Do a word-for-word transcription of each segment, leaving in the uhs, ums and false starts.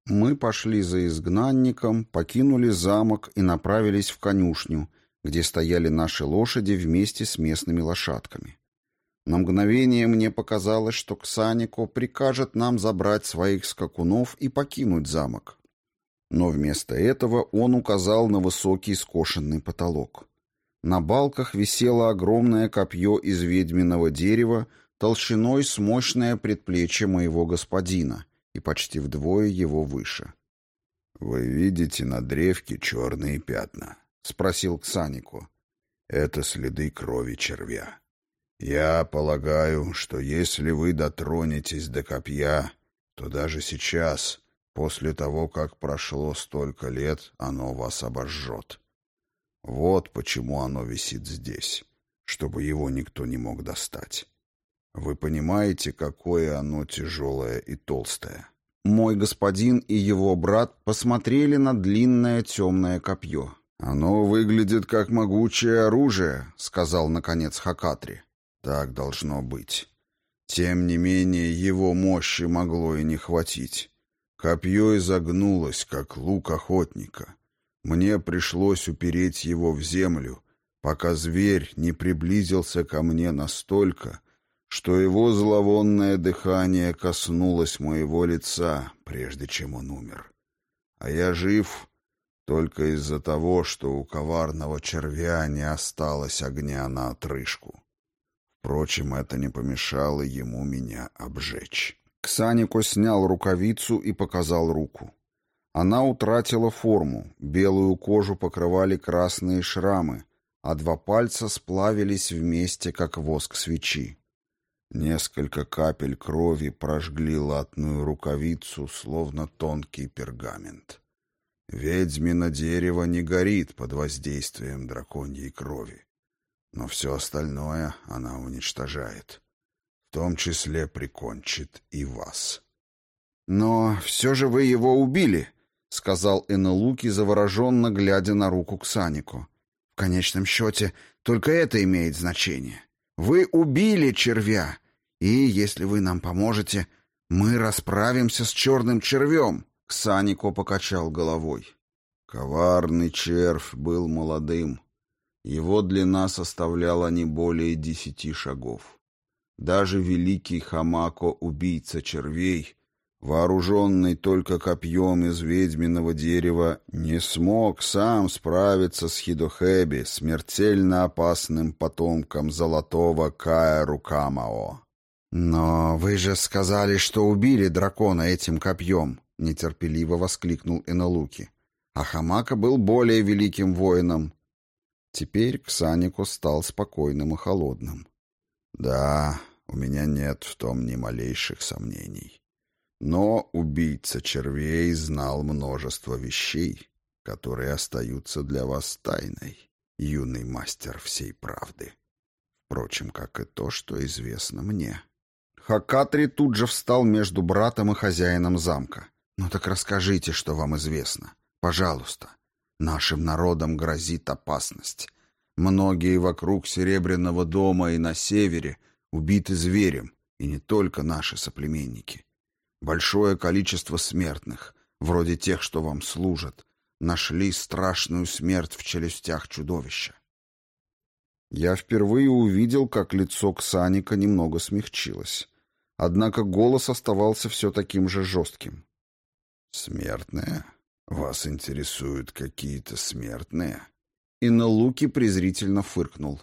Мы пошли за изгнанником, покинули замок и направились в конюшню, где стояли наши лошади вместе с местными лошадками. На мгновение мне показалось, что Ксанико прикажет нам забрать своих скакунов и покинуть замок. Но вместо этого он указал на высокий скошенный потолок. На балках висело огромное копье из ведьминого дерева толщиной с мощное предплечье моего господина и почти вдвое его выше. «Вы видите на древке черные пятна?» — спросил Ксанико. «Это следы крови червя. Я полагаю, что если вы дотронетесь до копья, то даже сейчас, после того, как прошло столько лет, оно вас обожжет. Вот почему оно висит здесь, чтобы его никто не мог достать. Вы понимаете, какое оно тяжелое и толстое?» Мой господин и его брат посмотрели на длинное темное копье. «Оно выглядит как могучее оружие», — сказал, наконец, Хакатри. «Так должно быть. Тем не менее, его мощи могло и не хватить. Копье изогнулось, как лук охотника. Мне пришлось упереть его в землю, пока зверь не приблизился ко мне настолько, что его зловонное дыхание коснулось моего лица, прежде чем он умер. А я жив только из-за того, что у коварного червя не осталось огня на отрыжку. Впрочем, это не помешало ему меня обжечь». Ксанико снял рукавицу и показал руку. Она утратила форму, белую кожу покрывали красные шрамы, а два пальца сплавились вместе, как воск свечи. Несколько капель крови прожгли латную рукавицу, словно тонкий пергамент. Ведьмино дерево не горит под воздействием драконьей крови, но все остальное она уничтожает, в том числе прикончит и вас. «Но все же вы его убили», — сказал Энелуки, завороженно глядя на руку Ксанико. «В конечном счете, только это имеет значение. Вы убили червя, и, если вы нам поможете, мы расправимся с черным червем». Ксанико покачал головой. Коварный червь был молодым. Его длина составляла не более десяти шагов. Даже великий Хамако, убийца червей, вооруженный только копьем из ведьминого дерева, не смог сам справиться с Хидохэби, смертельно опасным потомком золотого Каэру-Камао. «Но вы же сказали, что убили дракона этим копьем», — нетерпеливо воскликнул Энелуки. «А Хамака был более великим воином». Теперь Ксанико стал спокойным и холодным. «Да, у меня нет в том ни малейших сомнений. Но убийца червей знал множество вещей, которые остаются для вас тайной, юный мастер всей правды. Впрочем, как и то, что известно мне». Хакатри тут же встал между братом и хозяином замка. «Ну так расскажите, что вам известно. Пожалуйста. Нашим народам грозит опасность. Многие вокруг Серебряного дома и на севере убиты зверем, и не только наши соплеменники. Большое количество смертных, вроде тех, что вам служат, нашли страшную смерть в челюстях чудовища». Я впервые увидел, как лицо Ксаника немного смягчилось. Однако голос оставался все таким же жестким. «Смертные? Вас интересуют какие-то смертные?» Энелуки презрительно фыркнул.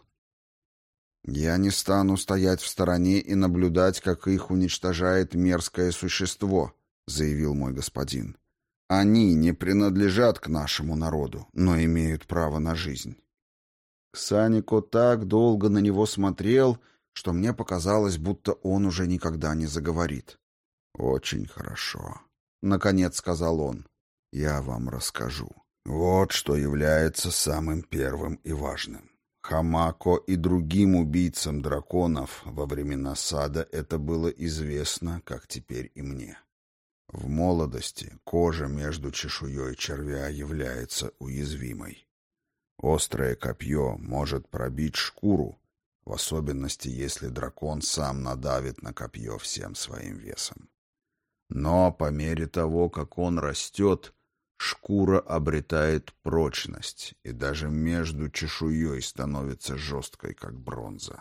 «Я не стану стоять в стороне и наблюдать, как их уничтожает мерзкое существо», — заявил мой господин. «Они не принадлежат к нашему народу, но имеют право на жизнь». Ксанико так долго на него смотрел, что мне показалось, будто он уже никогда не заговорит. «Очень хорошо», — наконец сказал он. «Я вам расскажу. Вот что является самым первым и важным. Хамако и другим убийцам драконов во времена сада это было известно, как теперь и мне. В молодости кожа между чешуей червя является уязвимой. Острое копье может пробить шкуру, в особенности, если дракон сам надавит на копье всем своим весом. Но по мере того, как он растет, шкура обретает прочность и даже между чешуей становится жесткой, как бронза.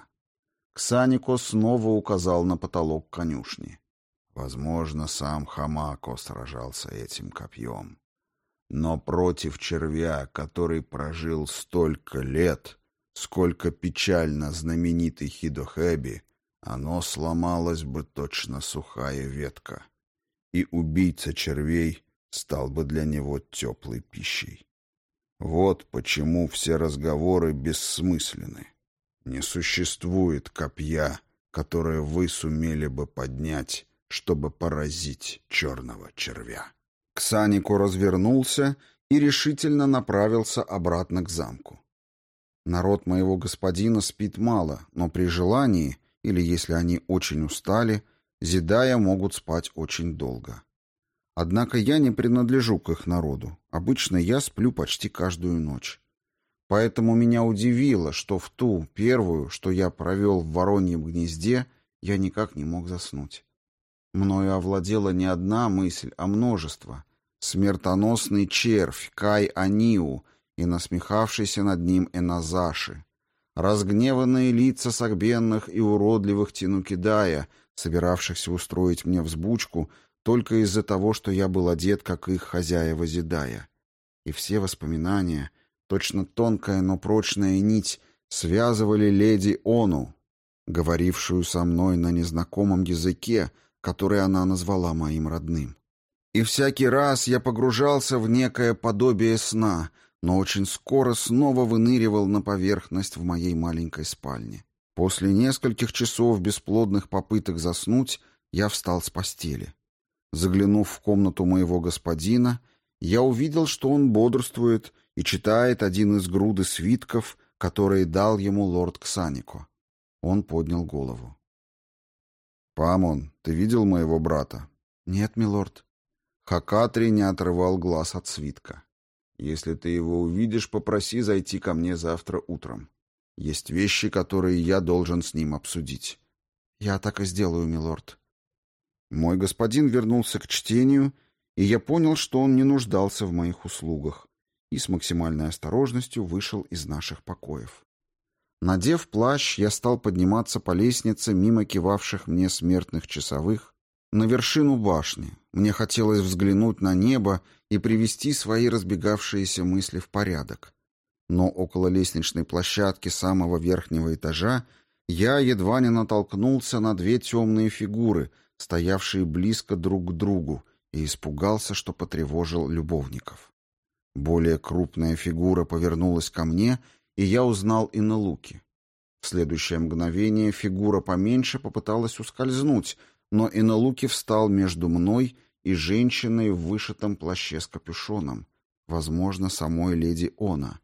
Ксанико снова указал на потолок конюшни. Возможно, сам Хамако сражался этим копьем. Но против червя, который прожил столько лет, сколько печально знаменитый Хидохэби, оно сломалось бы точно сухая ветка, и убийца червей стал бы для него теплой пищей. Вот почему все разговоры бессмысленны. Не существует копья, которое вы сумели бы поднять, чтобы поразить черного червя. Ксанико развернулся и решительно направился обратно к замку. Народ моего господина спит мало, но при желании, или если они очень устали, зидая могут спать очень долго. Однако я не принадлежу к их народу. Обычно я сплю почти каждую ночь. Поэтому меня удивило, что в ту первую, что я провел в вороньем гнезде, я никак не мог заснуть. Мною овладела не одна мысль, а множество. Смертоносный червь Кай-Аниу и насмехавшийся над ним Эназаши. Разгневанные лица согбенных и уродливых Тинукидая, собиравшихся устроить мне взбучку только из-за того, что я был одет, как их хозяева Зидая. И все воспоминания, точно тонкая, но прочная нить, связывали леди Ону, говорившую со мной на незнакомом языке, который она назвала моим родным. И всякий раз я погружался в некое подобие сна, но очень скоро снова выныривал на поверхность в моей маленькой спальне. После нескольких часов бесплодных попыток заснуть, я встал с постели. Заглянув в комнату моего господина, я увидел, что он бодрствует и читает один из груды свитков, которые дал ему лорд Ксанико. Он поднял голову. «Памон, ты видел моего брата?» «Нет, милорд». Хакатри не отрывал глаз от свитка. «Если ты его увидишь, попроси зайти ко мне завтра утром. Есть вещи, которые я должен с ним обсудить». «Я так и сделаю, милорд». Мой господин вернулся к чтению, и я понял, что он не нуждался в моих услугах, и с максимальной осторожностью вышел из наших покоев. Надев плащ, я стал подниматься по лестнице мимо кивавших мне смертных часовых на вершину башни. Мне хотелось взглянуть на небо и привести свои разбегавшиеся мысли в порядок. Но около лестничной площадки самого верхнего этажа я едва не натолкнулся на две темные фигуры, стоявшие близко друг к другу, и испугался, что потревожил любовников. Более крупная фигура повернулась ко мне, и я узнал Инелуки. В следующее мгновение фигура поменьше попыталась ускользнуть, но Инелуки встал между мной и женщиной в вышитом плаще с капюшоном, возможно, самой леди Она.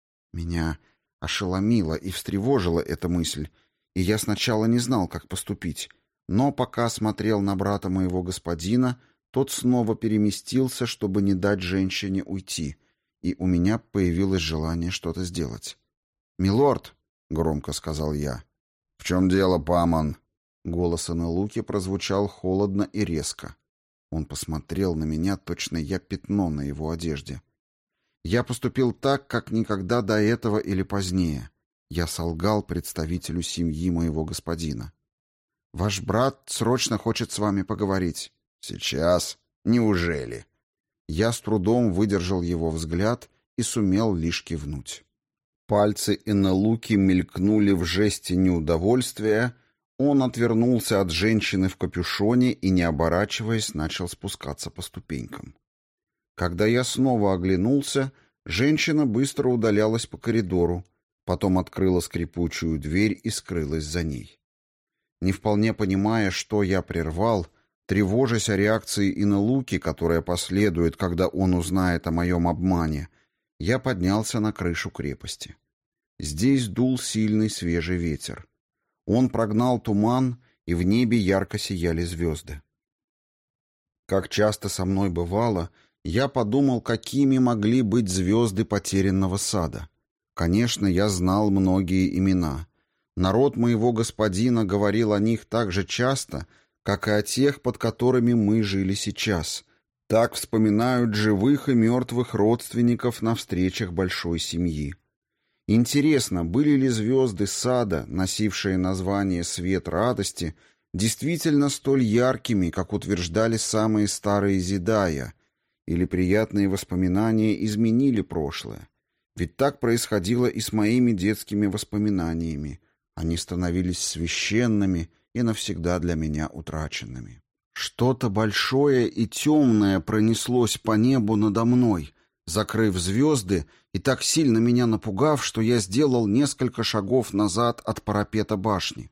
Меня ошеломила и встревожила эта мысль, и я сначала не знал, как поступить, но пока смотрел на брата моего господина, тот снова переместился, чтобы не дать женщине уйти, и у меня появилось желание что-то сделать. «Милорд!» — громко сказал я. «В чем дело, Памон?» Голос Инелуки прозвучал холодно и резко. Он посмотрел на меня, точно я пятно на его одежде. Я поступил так, как никогда до этого или позднее. Я солгал представителю семьи моего господина. «Ваш брат срочно хочет с вами поговорить». «Сейчас? Неужели?» Я с трудом выдержал его взгляд и сумел лишь кивнуть. Пальцы Инелуки мелькнули в жесте неудовольствия. Он отвернулся от женщины в капюшоне и, не оборачиваясь, начал спускаться по ступенькам. Когда я снова оглянулся, женщина быстро удалялась по коридору, потом открыла скрипучую дверь и скрылась за ней. Не вполне понимая, что я прервал, тревожась о реакции Инелуки, которая последует, когда он узнает о моем обмане, я поднялся на крышу крепости. Здесь дул сильный свежий ветер. Он прогнал туман, и в небе ярко сияли звезды. Как часто со мной бывало, я подумал, какими могли быть звезды потерянного сада. Конечно, я знал многие имена. Народ моего господина говорил о них так же часто, как и о тех, под которыми мы жили сейчас. Так вспоминают живых и мертвых родственников на встречах большой семьи. Интересно, были ли звезды сада, носившие название «Свет радости», действительно столь яркими, как утверждали самые старые зидая, или приятные воспоминания изменили прошлое? Ведь так происходило и с моими детскими воспоминаниями. Они становились священными и навсегда для меня утраченными. Что-то большое и темное пронеслось по небу надо мной, закрыв звезды и так сильно меня напугав, что я сделал несколько шагов назад от парапета башни.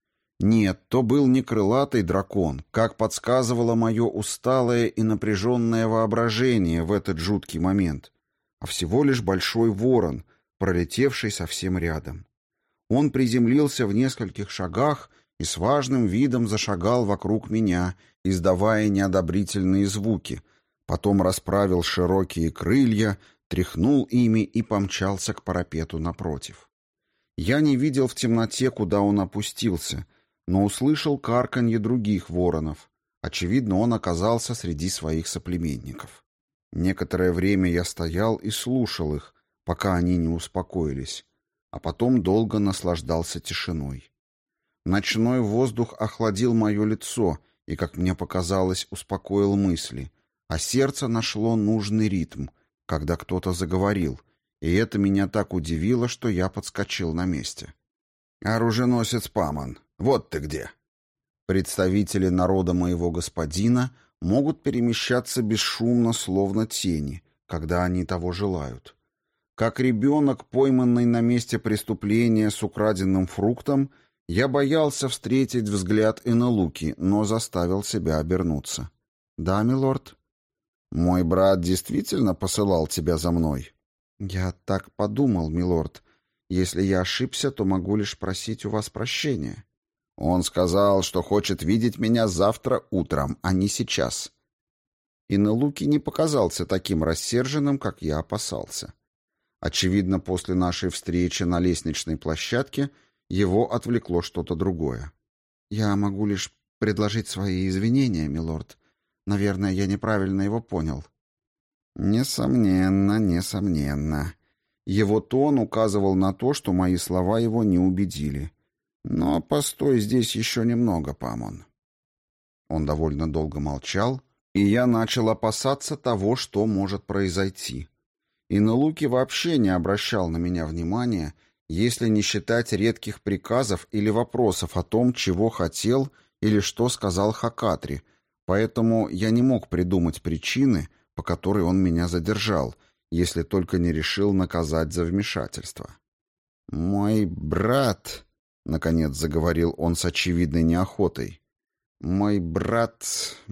Нет, то был не крылатый дракон, как подсказывало мое усталое и напряженное воображение в этот жуткий момент, а всего лишь большой ворон, пролетевший совсем рядом. Он приземлился в нескольких шагах и с важным видом зашагал вокруг меня, издавая неодобрительные звуки, потом расправил широкие крылья, тряхнул ими и помчался к парапету напротив. Я не видел в темноте, куда он опустился, но услышал карканье других воронов. Очевидно, он оказался среди своих соплеменников. Некоторое время я стоял и слушал их, пока они не успокоились, а потом долго наслаждался тишиной. Ночной воздух охладил мое лицо и, как мне показалось, успокоил мысли, а сердце нашло нужный ритм, когда кто-то заговорил, и это меня так удивило, что я подскочил на месте. «Оруженосец Памон, вот ты где!» Представители народа моего господина могут перемещаться бесшумно, словно тени, когда они того желают. Как ребенок, пойманный на месте преступления с украденным фруктом, я боялся встретить взгляд Энелуки, но заставил себя обернуться. «Да, милорд?» «Мой брат действительно посылал тебя за мной?» «Я так подумал, милорд. Если я ошибся, то могу лишь просить у вас прощения». «Он сказал, что хочет видеть меня завтра утром, а не сейчас». Энелуки не показался таким рассерженным, как я опасался. Очевидно, после нашей встречи на лестничной площадке его отвлекло что-то другое. «Я могу лишь предложить свои извинения, милорд. Наверное, я неправильно его понял». «Несомненно, несомненно». Его тон указывал на то, что мои слова его не убедили. «Но постой здесь еще немного, Памон». Он довольно долго молчал, и я начал опасаться того, что может произойти. Энелуки вообще не обращал на меня внимания, если не считать редких приказов или вопросов о том, чего хотел или что сказал Хакатри, поэтому я не мог придумать причины, по которой он меня задержал, если только не решил наказать за вмешательство. «Мой брат», — наконец заговорил он с очевидной неохотой, — «мой брат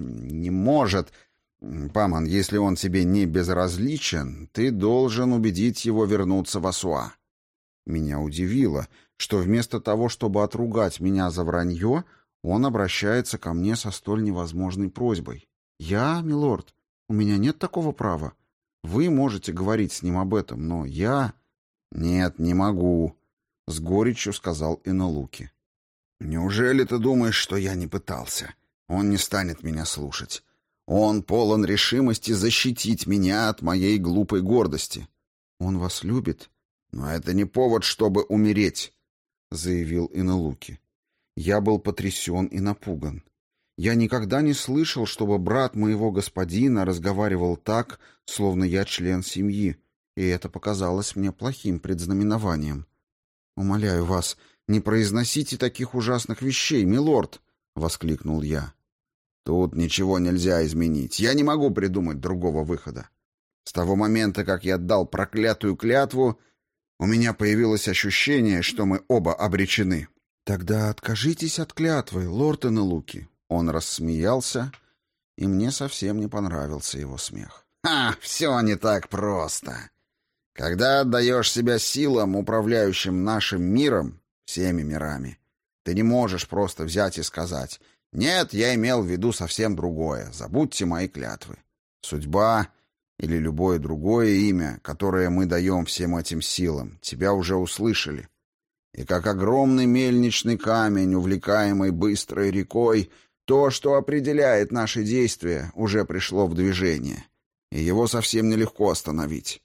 не может... Памон, если он тебе не безразличен, ты должен убедить его вернуться в Асуа». Меня удивило, что вместо того, чтобы отругать меня за вранье, он обращается ко мне со столь невозможной просьбой. «Я, милорд, у меня нет такого права. Вы можете говорить с ним об этом, но я...» «Нет, не могу», — с горечью сказал Энелуки. «Неужели ты думаешь, что я не пытался? Он не станет меня слушать. Он полон решимости защитить меня от моей глупой гордости». «Он вас любит?» «Но это не повод, чтобы умереть», — заявил Энелуки. Я был потрясен и напуган. Я никогда не слышал, чтобы брат моего господина разговаривал так, словно я член семьи, и это показалось мне плохим предзнаменованием. «Умоляю вас, не произносите таких ужасных вещей, милорд!» — воскликнул я. «Тут ничего нельзя изменить. Я не могу придумать другого выхода. С того момента, как я дал проклятую клятву, у меня появилось ощущение, что мы оба обречены». «Тогда откажитесь от клятвы, лорд Энелуки». Он рассмеялся, и мне совсем не понравился его смех. «Ха, все не так просто. Когда отдаешь себя силам, управляющим нашим миром, всеми мирами, ты не можешь просто взять и сказать: «Нет, я имел в виду совсем другое, забудьте мои клятвы». Судьба или любое другое имя, которое мы даем всем этим силам, тебя уже услышали. И как огромный мельничный камень, увлекаемый быстрой рекой, То, что определяет наши действия, уже пришло в движение, и его совсем нелегко остановить.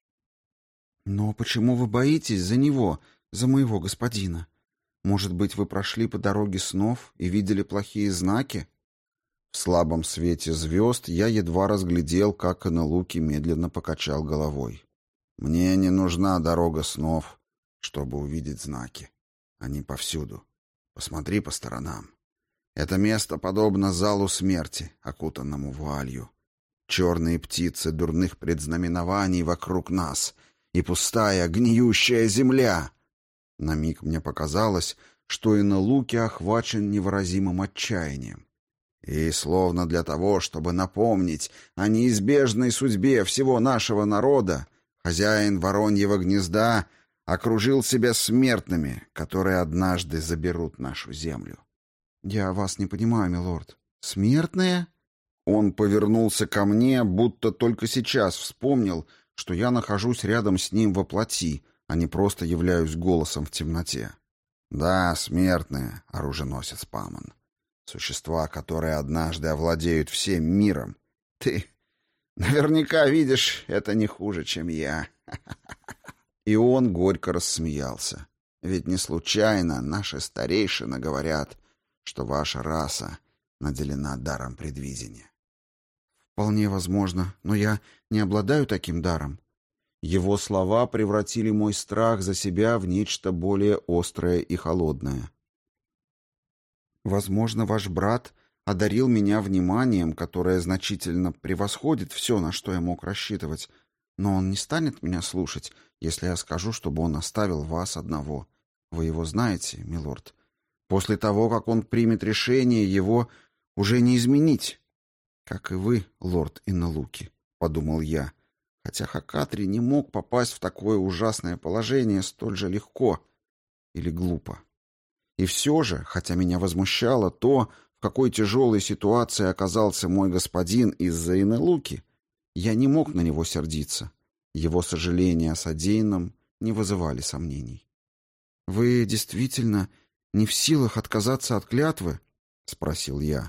Но почему вы боитесь за него, за моего господина? Может быть, вы прошли по дороге снов и видели плохие знаки? В слабом свете звезд я едва разглядел, как Энелуки медленно покачал головой. Мне не нужна дорога снов, чтобы увидеть знаки. Они повсюду. Посмотри по сторонам. Это место подобно залу смерти, окутанному вуалью. Черные птицы дурных предзнаменований вокруг нас и пустая, гниющая земля. На миг мне показалось, что Энелуки охвачен невыразимым отчаянием. И словно для того, чтобы напомнить о неизбежной судьбе всего нашего народа, хозяин Вороньего гнезда окружил себя смертными, которые однажды заберут нашу землю. «Я вас не понимаю, милорд. Смертные?» Он повернулся ко мне, будто только сейчас вспомнил, что я нахожусь рядом с ним во плоти, а не просто являюсь голосом в темноте. «Да, смертные, оруженосец Памон. Существа, которые однажды овладеют всем миром. Ты наверняка видишь это не хуже, чем я». И он горько рассмеялся. «Ведь не случайно наши старейшины говорят, что ваша раса наделена даром предвидения». «Вполне возможно, но я не обладаю таким даром». Его слова превратили мой страх за себя в нечто более острое и холодное. «Возможно, ваш брат одарил меня вниманием, которое значительно превосходит все, на что я мог рассчитывать, но он не станет меня слушать, если я скажу, чтобы он оставил вас одного. Вы его знаете, милорд. После того, как он примет решение, его уже не изменить. Как и вы, лорд Энелуки», — подумал я, хотя Хакатри не мог попасть в такое ужасное положение столь же легко или глупо. И все же, хотя меня возмущало то, в какой тяжелой ситуации оказался мой господин из-за Энелуки, я не мог на него сердиться. Его сожаления о содеянном не вызывали сомнений. «Вы действительно не в силах отказаться от клятвы?» — спросил я.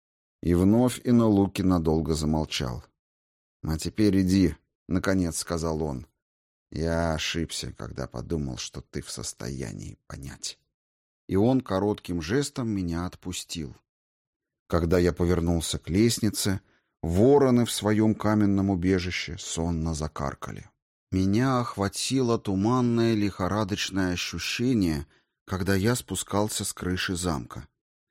И вновь Энелуки надолго замолчал. «А теперь иди», — наконец сказал он. «Я ошибся, когда подумал, что ты в состоянии понять». И он коротким жестом меня отпустил. Когда я повернулся к лестнице, вороны в своем каменном убежище сонно закаркали. Меня охватило туманное лихорадочное ощущение, когда я спускался с крыши замка.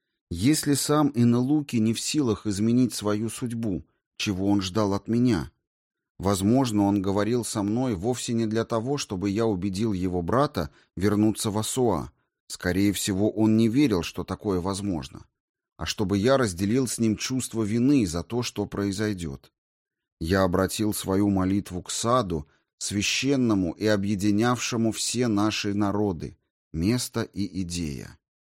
Если сам Энелуки не в силах изменить свою судьбу, чего он ждал от меня? Возможно, он говорил со мной вовсе не для того, чтобы я убедил его брата вернуться в Асуа. Скорее всего, он не верил, что такое возможно, а чтобы я разделил с ним чувство вины за то, что произойдет. Я обратил свою молитву к саду, священному и объединявшему все наши народы, место и идея.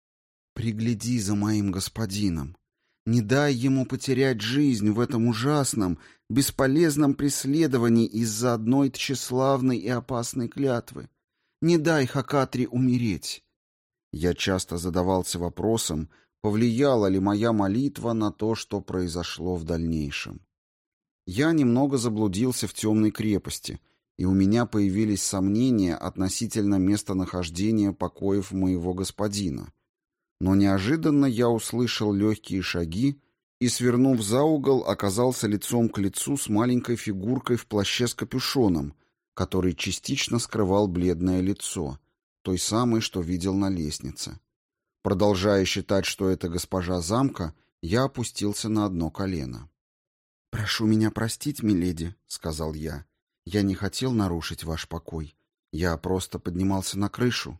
«Пригляди за моим господином. Не дай ему потерять жизнь в этом ужасном, бесполезном преследовании из-за одной тщеславной и опасной клятвы. Не дай Хакатри умереть». Я часто задавался вопросом, повлияла ли моя молитва на то, что произошло в дальнейшем. Я немного заблудился в темной крепости, и у меня появились сомнения относительно местонахождения покоев моего господина. Но неожиданно я услышал легкие шаги и, свернув за угол, оказался лицом к лицу с маленькой фигуркой в плаще с капюшоном, который частично скрывал бледное лицо, той самой, что видел на лестнице. Продолжая считать, что это госпожа замка, я опустился на одно колено. «Прошу меня простить, миледи», — сказал я. «Я не хотел нарушить ваш покой. Я просто поднимался на крышу».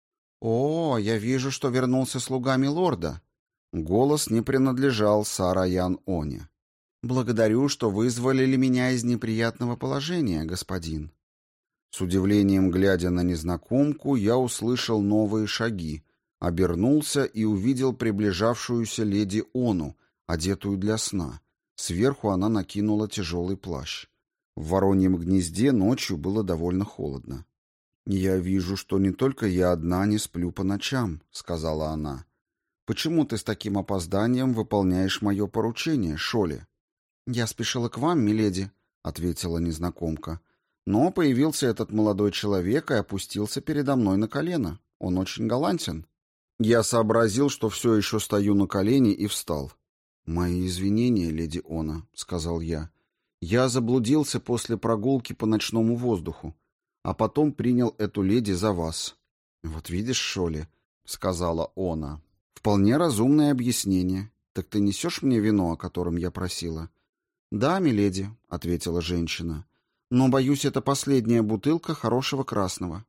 «О, я вижу, что вернулся слуга милорда». Голос не принадлежал Сараян Оне. «Благодарю, что вызволили меня из неприятного положения, господин». С удивлением глядя на незнакомку, я услышал новые шаги, обернулся и увидел приближавшуюся леди Ону, одетую для сна. Сверху она накинула тяжелый плащ. В Вороньем гнезде ночью было довольно холодно. «Я вижу, что не только я одна не сплю по ночам», — сказала она. Почему ты с таким опозданием выполняешь мое поручение, Шоли?» «Я спешила к вам, миледи», — ответила незнакомка. «Но появился этот молодой человек и опустился передо мной на колено. Он очень галантен». Я сообразил, что все еще стою на колене, и встал. «Мои извинения, леди Она», — сказал я. «Я заблудился после прогулки по ночному воздуху, а потом принял эту леди за вас». «Вот видишь, Шоли», — сказала Она, — «вполне разумное объяснение. Так ты несешь мне вино, о котором я просила?» «Да, миледи», — ответила женщина, — «но, боюсь, это последняя бутылка хорошего красного.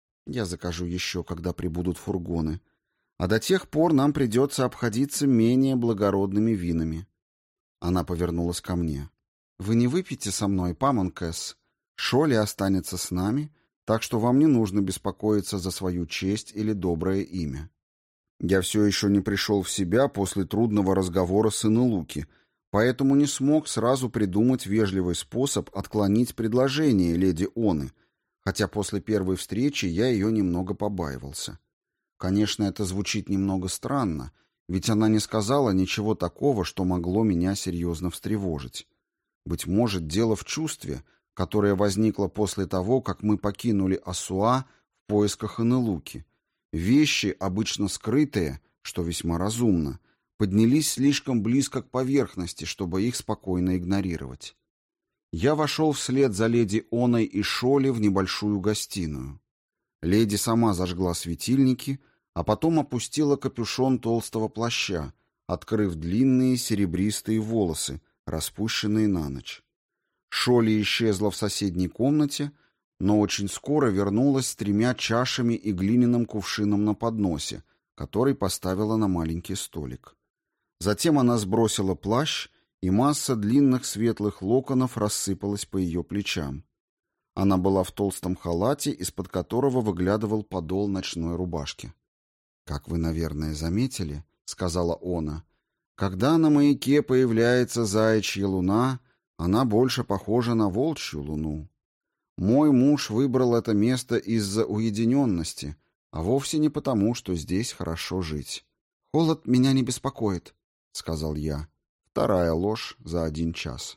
Я закажу еще, когда прибудут фургоны. А до тех пор нам придется обходиться менее благородными винами». Она повернулась ко мне. «Вы не выпьете со мной, Памон Кэс? Шоли останется с нами, так что вам не нужно беспокоиться за свою честь или доброе имя». Я все еще не пришел в себя после трудного разговора с Инелуки, поэтому не смог сразу придумать вежливый способ отклонить предложение леди Оны, хотя после первой встречи я ее немного побаивался. Конечно, это звучит немного странно, ведь она не сказала ничего такого, что могло меня серьезно встревожить. Быть может, дело в чувстве, которое возникло после того, как мы покинули Асуа в поисках Инелуки. Вещи, обычно скрытые, что весьма разумно, поднялись слишком близко к поверхности, чтобы их спокойно игнорировать. Я вошел вслед за леди Оной и Шоли в небольшую гостиную. Леди сама зажгла светильники, а потом опустила капюшон толстого плаща, открыв длинные серебристые волосы, распущенные на ночь. Шоли исчезла в соседней комнате, но очень скоро вернулась с тремя чашами и глиняным кувшином на подносе, который поставила на маленький столик. Затем она сбросила плащ, и масса длинных светлых локонов рассыпалась по ее плечам. Она была в толстом халате, из-под которого выглядывал подол ночной рубашки. «Как вы, наверное, заметили, — сказала она, — когда на маяке появляется заячья луна, она больше похожа на волчью луну. Мой муж выбрал это место из-за уединенности, а вовсе не потому, что здесь хорошо жить. Холод меня не беспокоит, — сказал я. Вторая ложь за один час.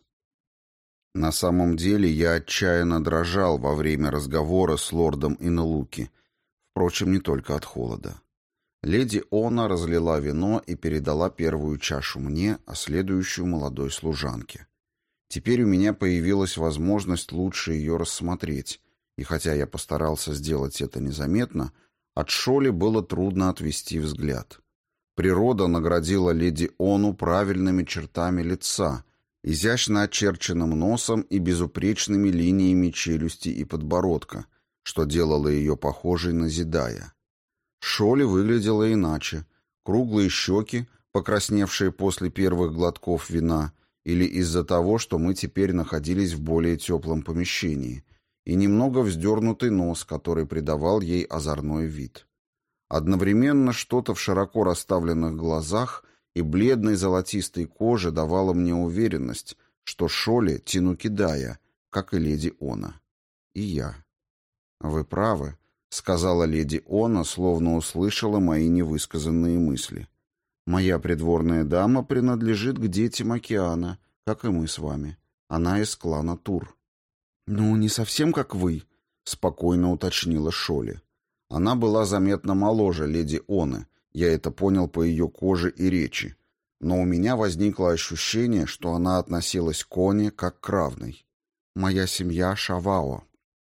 На самом деле я отчаянно дрожал во время разговора с лордом Инелуки, впрочем, не только от холода. Леди Она разлила вино и передала первую чашу мне, а следующую молодой служанке. Теперь у меня появилась возможность лучше ее рассмотреть, и хотя я постарался сделать это незаметно, от Шоли было трудно отвести взгляд. Природа наградила леди Ону правильными чертами лица, изящно очерченным носом и безупречными линиями челюсти и подбородка, что делало ее похожей на Зидая. Шоли выглядела иначе. Круглые щеки, покрасневшие после первых глотков вина, или из-за того, что мы теперь находились в более теплом помещении, и немного вздернутый нос, который придавал ей озорной вид. Одновременно что-то в широко расставленных глазах и бледной золотистой коже давало мне уверенность, что Шоли Тинукидая, как и леди Она. И я. «Вы правы», — сказала леди Она, словно услышала мои невысказанные мысли. «Моя придворная дама принадлежит к детям океана, как и мы с вами. Она из клана Тур». «Ну, не совсем как вы», — спокойно уточнила Шоли. Она была заметно моложе леди Оны, я это понял по ее коже и речи, но у меня возникло ощущение, что она относилась к Оне как к равной. «Моя семья Шавао».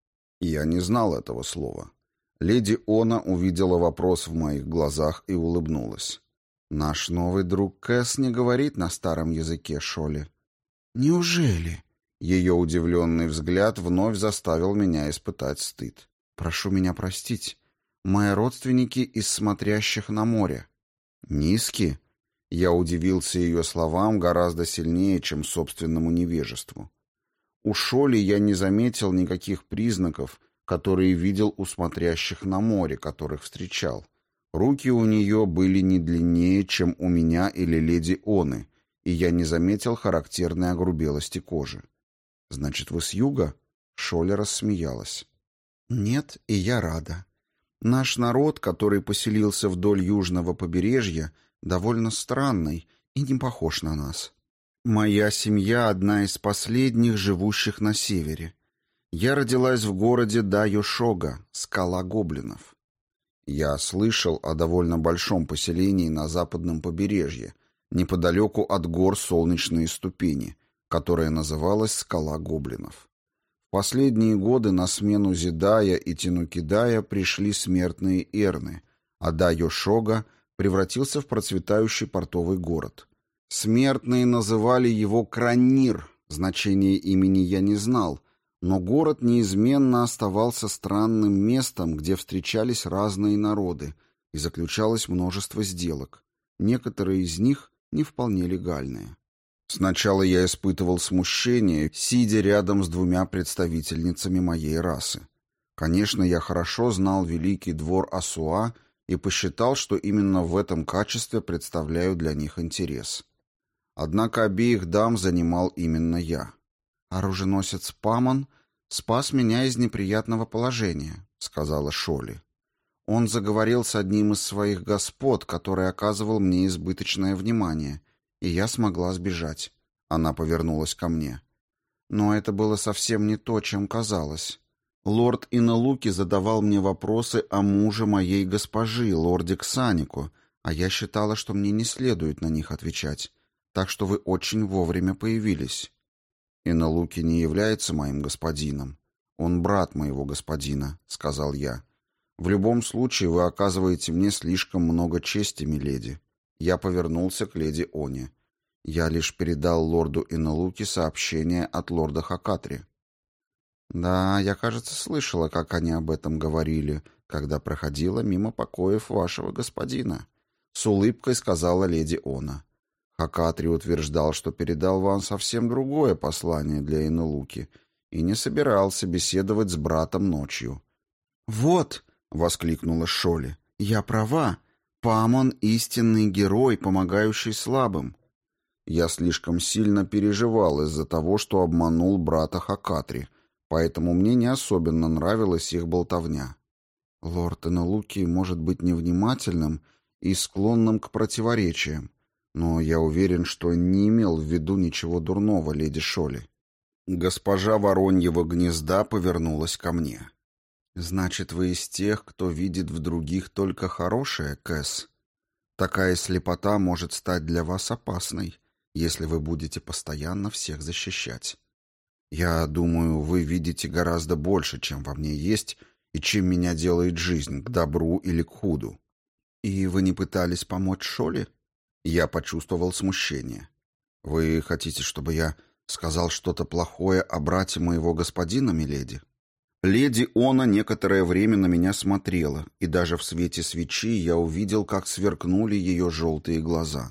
Я не знал этого слова. Леди Она увидела вопрос в моих глазах и улыбнулась. «Наш новый друг Кэс не говорит на старом языке, Шоли». «Неужели?» Ее удивленный взгляд вновь заставил меня испытать стыд. «Прошу меня простить. Мои родственники из смотрящих на море». «Низки?» Я удивился ее словам гораздо сильнее, чем собственному невежеству. У Шоли я не заметил никаких признаков, которые видел у смотрящих на море, которых встречал. Руки у нее были не длиннее, чем у меня или леди Оны, и я не заметил характерной огрубелости кожи. «Значит, вы с юга?» Шоли рассмеялась. «Нет, и я рада. Наш народ, который поселился вдоль южного побережья, довольно странный и не похож на нас. Моя семья одна из последних, живущих на севере. Я родилась в городе Дайошога, скала гоблинов. Я слышал о довольно большом поселении на западном побережье, неподалеку от гор Солнечные ступени, которое называлось Скала гоблинов. В последние годы на смену Зидая и Тинукидая пришли смертные эрны, а Дайошога превратился в процветающий портовый город. Смертные называли его Кранир, значение имени я не знал, но город неизменно оставался странным местом, где встречались разные народы и заключалось множество сделок, некоторые из них не вполне легальные. Сначала я испытывал смущение, сидя рядом с двумя представительницами моей расы. Конечно, я хорошо знал Великий двор Асуа и посчитал, что именно в этом качестве представляю для них интерес. Однако обеих дам занимал именно я. «Оруженосец Памон спас меня из неприятного положения», — сказала Шоли. «Он заговорил с одним из своих господ, который оказывал мне избыточное внимание, и я смогла сбежать». Она повернулась ко мне. Но это было совсем не то, чем казалось. Лорд Иналуки задавал мне вопросы о муже моей госпожи, лорде Ксанику, а я считала, что мне не следует на них отвечать, так что вы очень вовремя появились. «Иналуки не является моим господином. Он брат моего господина», — сказал я. «В любом случае вы оказываете мне слишком много чести, миледи». Я повернулся к леди Оне. Я лишь передал лорду Иналуки сообщение от лорда Хакатри. «Да, я, кажется, слышала, как они об этом говорили, когда проходила мимо покоев вашего господина», — с улыбкой сказала леди Она. Хакатри утверждал, что передал вам совсем другое послание для Иналуки и не собирался беседовать с братом ночью. «Вот», — воскликнула Шоли, — «я права. Памон — истинный герой, помогающий слабым». Я слишком сильно переживал из-за того, что обманул брата Хакатри, поэтому мне не особенно нравилась их болтовня. Лорд Иналуки может быть невнимательным и склонным к противоречиям, но я уверен, что не имел в виду ничего дурного, леди Шоли. Госпожа Вороньего гнезда повернулась ко мне. «Значит, вы из тех, кто видит в других только хорошее, Кэс? Такая слепота может стать для вас опасной, если вы будете постоянно всех защищать. Я думаю, вы видите гораздо больше, чем во мне есть, и чем меня делает жизнь, к добру или к худу. И вы не пытались помочь Шоли?» Я почувствовал смущение. «Вы хотите, чтобы я сказал что-то плохое о брате моего господина, миледи?» Леди Она некоторое время на меня смотрела, и даже в свете свечи я увидел, как сверкнули ее желтые глаза.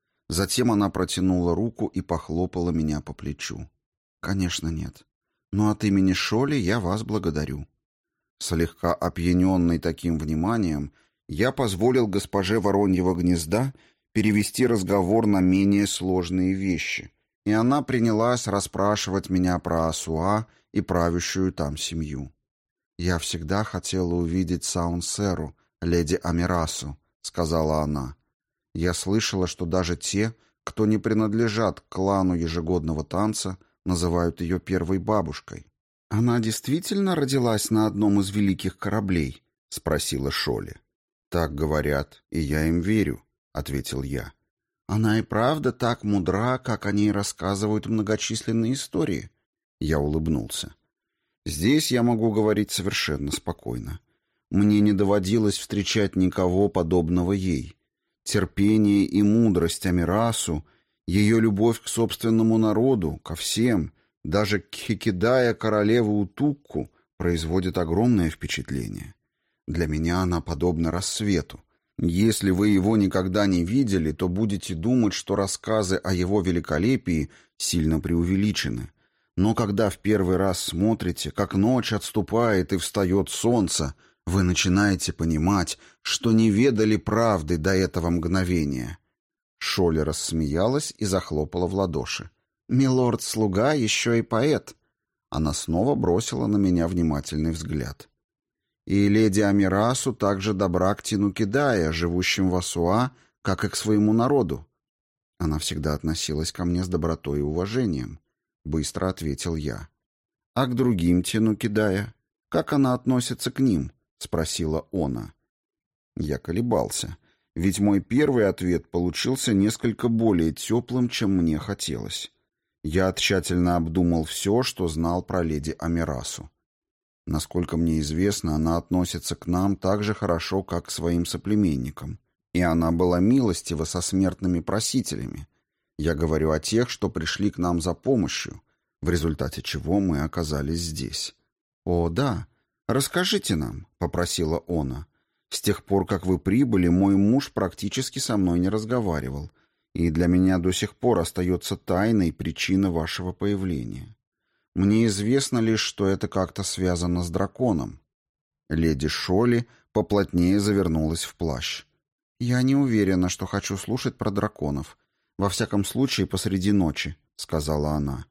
Затем она протянула руку и похлопала меня по плечу. «Конечно, нет. Но от имени Шоли я вас благодарю». Слегка опьяненный таким вниманием, я позволил госпоже Вороньего гнезда перевести разговор на менее сложные вещи, и она принялась расспрашивать меня про Асуа и правящую там семью. «Я всегда хотела увидеть Саунсеру, леди Амирасу», — сказала она. «Я слышала, что даже те, кто не принадлежат к клану ежегодного танца, называют ее первой бабушкой». «Она действительно родилась на одном из великих кораблей?» — спросила Шоли. «Так говорят, и я им верю», — ответил я. «Она и правда так мудра, как о ней рассказывают многочисленные истории?» Я улыбнулся. «Здесь я могу говорить совершенно спокойно. Мне не доводилось встречать никого подобного ей. Терпение и мудрость Амирасу, ее любовь к собственному народу, ко всем, даже к Хикидая королеву Утукку, производит огромное впечатление. Для меня она подобна рассвету. Если вы его никогда не видели, то будете думать, что рассказы о его великолепии сильно преувеличены. Но когда в первый раз смотрите, как ночь отступает и встает солнце, вы начинаете понимать, что не ведали правды до этого мгновения». Шоли рассмеялась и захлопала в ладоши. «Милорд-слуга еще и поэт». Она снова бросила на меня внимательный взгляд. «И леди Амирасу также добра к Тинукидая, живущим в Асуа, как и к своему народу». Она всегда относилась ко мне с добротой и уважением, быстро ответил я. «А к другим Тенукидая? Как она относится к ним?» — спросила она. Я колебался, ведь мой первый ответ получился несколько более теплым, чем мне хотелось. Я тщательно обдумал все, что знал про леди Амирасу. Насколько мне известно, она относится к нам так же хорошо, как к своим соплеменникам. И она была милостива со смертными просителями. Я говорю о тех, что пришли к нам за помощью, в результате чего мы оказались здесь. «О, да, расскажите нам», — попросила она. «С тех пор, как вы прибыли, мой муж практически со мной не разговаривал, и для меня до сих пор остается тайной причина вашего появления. Мне известно лишь, что это как-то связано с драконом». Леди Шоли поплотнее завернулась в плащ. «Я не уверена, что хочу слушать про драконов. Во всяком случае, посреди ночи», — сказала она.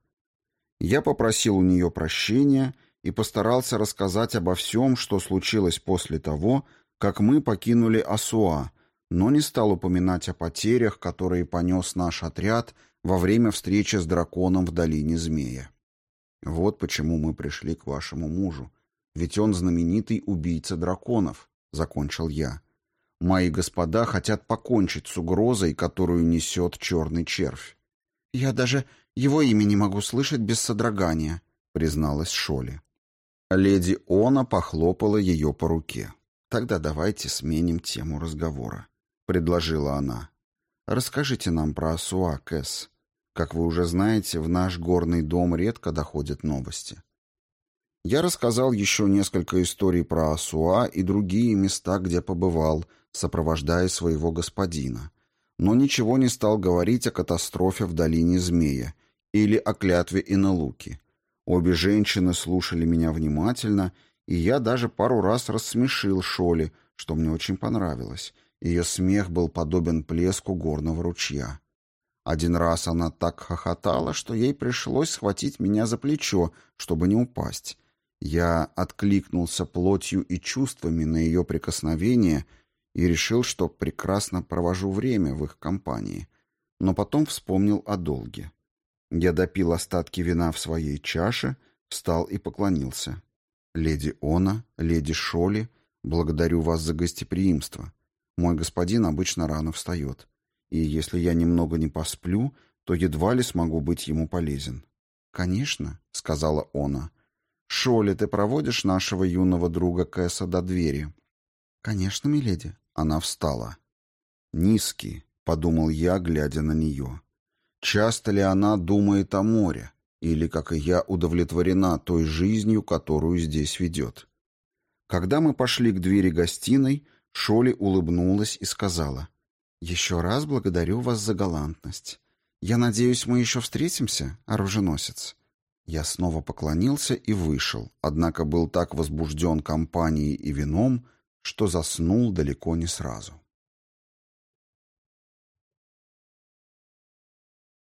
Я попросил у нее прощения и постарался рассказать обо всем, что случилось после того, как мы покинули Асуа, но не стал упоминать о потерях, которые понес наш отряд во время встречи с драконом в долине Змея. «Вот почему мы пришли к вашему мужу. Ведь он знаменитый убийца драконов», — закончил я. «Мои господа хотят покончить с угрозой, которую несет черный червь». «Я даже его имя не могу слышать без содрогания», — призналась Шоли. Леди Она похлопала ее по руке. «Тогда давайте сменим тему разговора», — предложила она. «Расскажите нам про Асуа, Кэс. Как вы уже знаете, в наш горный дом редко доходят новости». Я рассказал еще несколько историй про Асуа и другие места, где побывал, сопровождая своего господина, но ничего не стал говорить о катастрофе в долине Змея или о клятве Инелуки. Обе женщины слушали меня внимательно, и я даже пару раз рассмешил Шоли, что мне очень понравилось. Ее смех был подобен плеску горного ручья. Один раз она так хохотала, что ей пришлось схватить меня за плечо, чтобы не упасть. Я откликнулся плотью и чувствами на ее прикосновение и решил, что прекрасно провожу время в их компании, но потом вспомнил о долге. Я допил остатки вина в своей чаше, встал и поклонился. «Леди Она, леди Шоли, благодарю вас за гостеприимство. Мой господин обычно рано встает, и если я немного не посплю, то едва ли смогу быть ему полезен». «Конечно», — сказала она. «Шоли, ты проводишь нашего юного друга Кэса до двери?» «Конечно, миледи». Она встала. «Низкий», — подумал я, глядя на нее. «Часто ли она думает о море? Или, как и я, удовлетворена той жизнью, которую здесь ведет?» Когда мы пошли к двери гостиной, Шоли улыбнулась и сказала: «Еще раз благодарю вас за галантность. Я надеюсь, мы еще встретимся, оруженосец». Я снова поклонился и вышел, однако был так возбужден компанией и вином, что заснул далеко не сразу.